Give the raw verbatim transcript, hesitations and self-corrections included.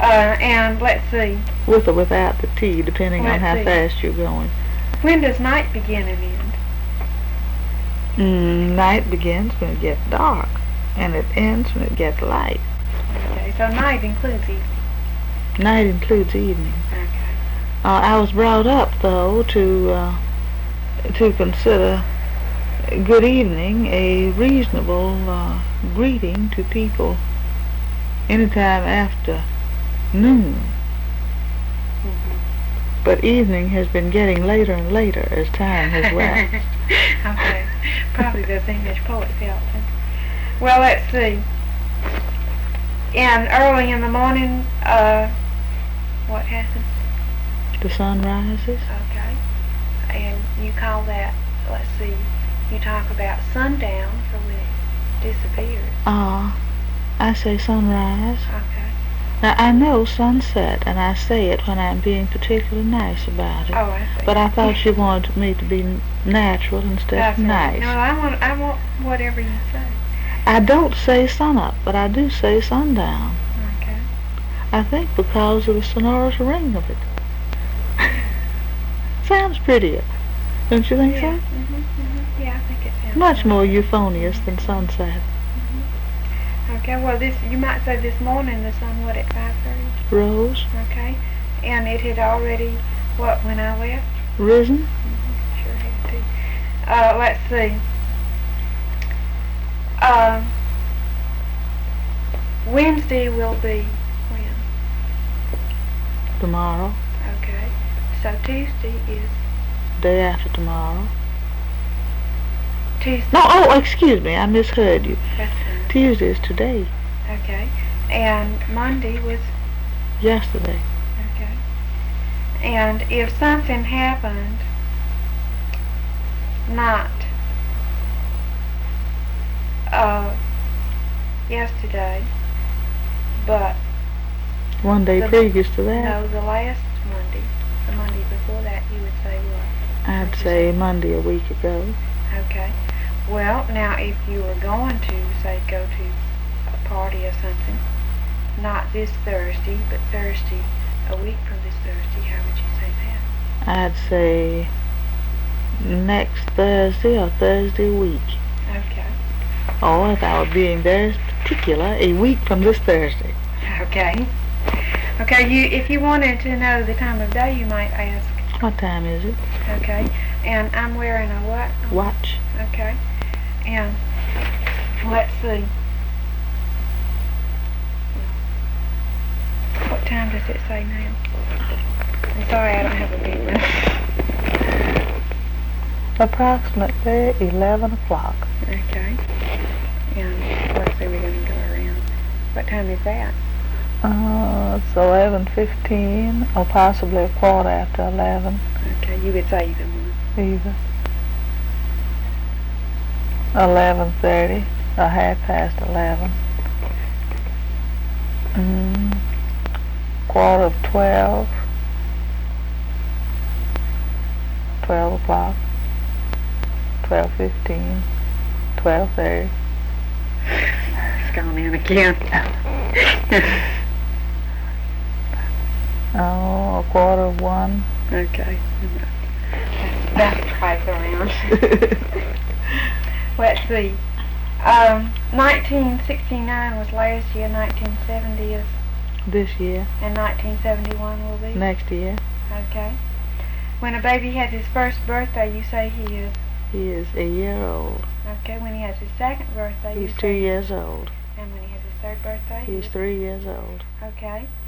Uh, and let's see. With or without the T, depending let's on how see. fast you're going. When does night begin and end? Mm, night begins when it gets dark, and it ends when it gets light. Okay, so night includes evening. Night includes evening. Okay. Uh, I was brought up, though, to uh, to consider good evening a reasonable uh, greeting to people anytime after noon. Mm-hmm. But evening has been getting later and later as time has waxed. Okay. Probably those English poets helped him. Well, let's see. And early in the morning, uh, what happens? The sun rises. Okay. And you call that, let's see, you talk about sundown for when it disappears. Ah, uh, I say sunrise. Okay. Now, I know sunset, and I say it when I'm being particularly nice about it. Oh, I see. But I thought you wanted me to be natural instead That's of right. nice. No, I want, I want whatever you say. I don't say sunup, but I do say sundown. Okay. I think because of the sonorous ring of it. Sounds prettier, don't you think yeah. so? Mm-hmm, mm-hmm. Yeah, I think it sounds Much more good. euphonious than sunset. Okay, well, this you might say this morning the sun, what, at five thirty? Rose. Okay, and it had already, what, when I left? Risen. Mm-hmm. Sure had to. Uh, let's see. Uh, Wednesday will be when? Tomorrow. Okay, so Tuesday is? Day after tomorrow. Tuesday. No, oh, excuse me, I misheard you. That's fine. Tuesday is today. Okay, and Monday was? Yesterday. Okay. And if something happened not uh, yesterday, but one day the, previous to that? No, the last Monday, the Monday before that, you would say what? I'd say Monday a week ago. Okay. Well, now if you were going to, say, go to a party or something, not this Thursday, but Thursday, a week from this Thursday, how would you say that? I'd say next Thursday or Thursday week. Okay. Or if I were being very particular, a week from this Thursday. Okay. Okay, you if you wanted to know the time of day, you might ask. What time is it? Okay. And I'm wearing a what? Watch. Okay. And let's see. What time does it say now? I'm sorry, I don't have a big one. Approximately eleven o'clock. Okay. And let's see, we're going to go around. What time is that? Uh, it's eleven fifteen, or possibly a quarter after eleven. Okay, you would say either one. Either. Eleven thirty, or half past eleven. Mm, quarter of twelve. Twelve o'clock. Twelve fifteen. Twelve thirty. It's gone in again. Oh, a quarter of one. Okay. That's, that's twice around. Let's see. Um, nineteen sixty-nine was last year, nineteen seventy is... This year. And nineteen seventy-one will be? Next year. Okay. When a baby has his first birthday, you say he is? He is a year old. Okay, when he has his second birthday, He's you two say? years old. And when he has his third birthday? He's three years old. Okay.